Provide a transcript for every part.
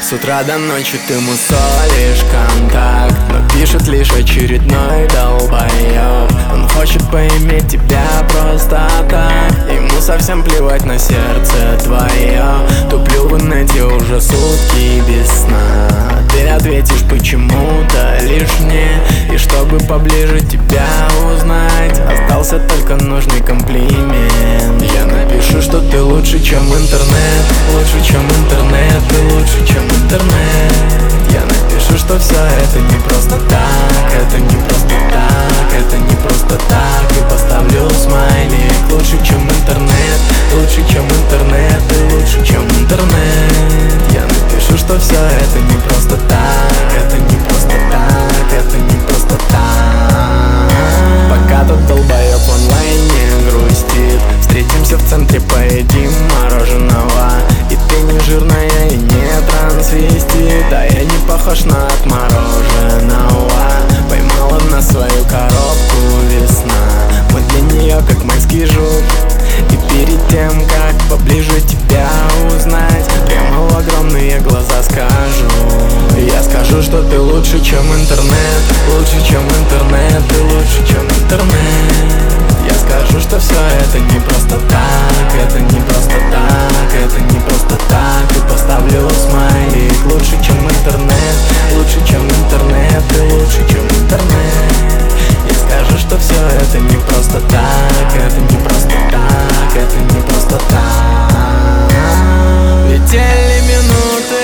С утра до ночи ты мусолишь контакт, но пишет лишь очередной долбоёб. Он хочет поиметь тебя просто так, ему совсем плевать на сердце твое. Туплю в инете уже сутки без сна. Ты ответишь почему-то лишь мне, и чтобы поближе тебя узнать, остался только нужный комплимент. Я напишу, что ты лучше, чем интернет, лучше, чем интернет, ты лучше, чем интернет. Я напишу, что все это не просто так, это не просто так, это не просто так. И поставлю смайлик, лучше, чем интернет, лучше, чем интернет, ты лучше, чем интернет. Я напишу, что все это не просто так, это не просто так, это не просто так. Пока тот долбоёб в онлайне грустит, встретимся в центре, поедим мороженого. И ты не жирная и не трансвестит, да я не похож на отмороженного. Поймала на свою коробку весна, мы для нее как майский жук. И перед тем, как поближе тебя узнать, прямо в огромные глаза скажу. Я скажу, что ты лучше, чем интернет, лучше, чем интернет, ты лучше, чем интернет. Я скажу, что все это не просто так, это не просто так, это не просто так. И поставлю смайлик, лучше, чем интернет, лучше, чем интернет, ты лучше, чем интернет. Я скажу, что все это не просто так, это не просто так, это не просто так. Летели минуты,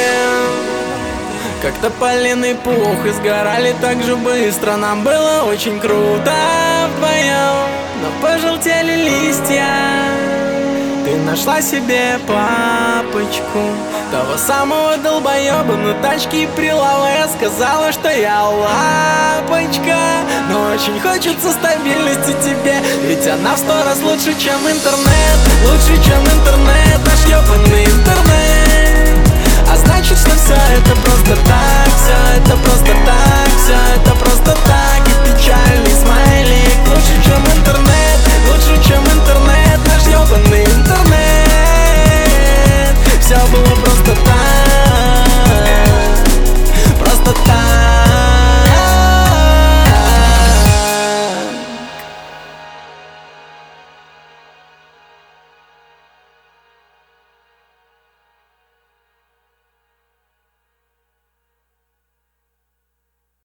как тополиный пух, и сгорали так же быстро. Нам было очень круто вдвоем, но пожелтели листья. Ты нашла себе папочку, того самого долбоеба на тачке прилавая. Сказала, что я лапочка, но очень хочется стабильности тебе, ведь она в 100 раз лучше, чем интернет, лучше, чем интернет, наш ёбаный интернет. А значит, что все это просто так, все это просто так.